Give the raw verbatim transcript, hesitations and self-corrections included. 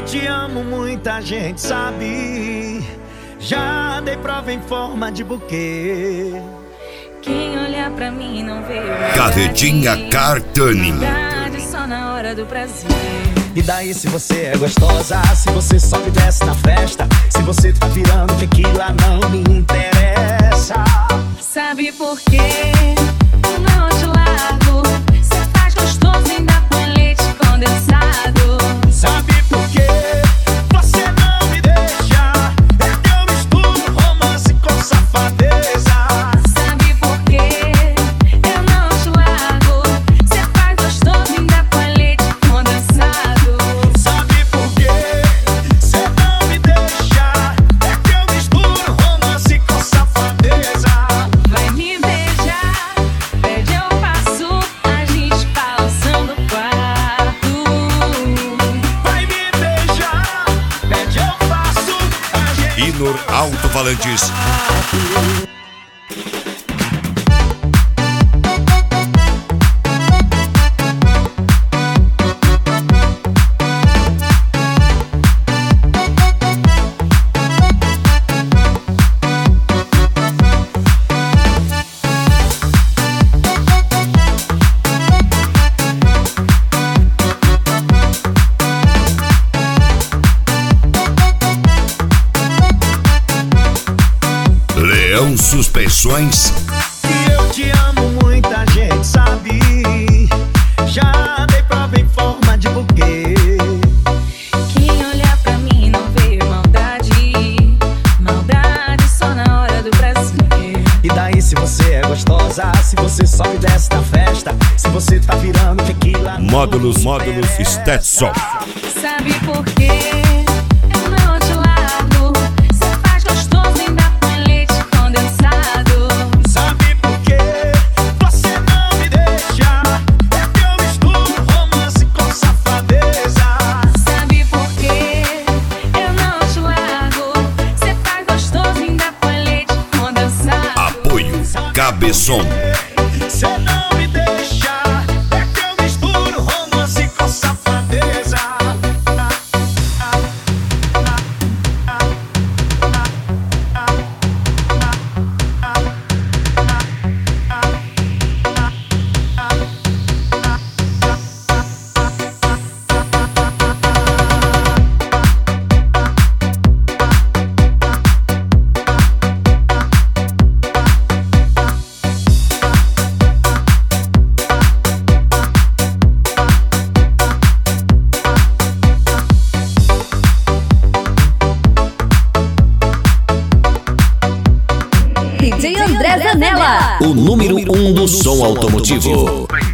te amo, muita gente sabe. Já dei prova em forma de buquê. Quem olhar pra mim não vê Carretinha Cartani. Só na hora do prazer. E daí se você é gostosa, se você sobe e desce na festa, se você tá virando tequila, não me interessa. Sabe por quê? Não te largo. Cê faz gostoso, ainda com leite condensado. Sabe por quê? Você não me deixa. É que eu misturo romance com safadeza. Sabe por quê? Eu não te largo. Cê faz gostoso, ainda com leite condensado. Sabe por quê? Você não me deixa. É que eu misturo romance com safadeza. Vai me beijar, pede eu faço, a gente balançando o quarto. Vai me beijar, pede eu faço, a gente... Inor Alto-Falantes. Leão Suspensões. Que eu te amo, muita gente sabe. Já dei prova em forma de buquê. Quem olhar pra mim não vê maldade. Maldade só na hora do prazer. E daí se você é gostosa, se você sobe e desce na festa, se você tá virando tequila, não Módulos, me módulos interessa. Stetson. Sabe por quê? Eu não te largo. Cê faz gostoso, ainda com leite condensado. Sabe por quê? Você não me deixa. É que eu misturo romance com safadeza. Sabe por quê? Eu não te largo. Cê faz gostoso, ainda com leite condensado. Apoio Cabeção. Você não me deixa. É que eu misturo romance com safadeza. D J André Zanella, o número um do som automotivo.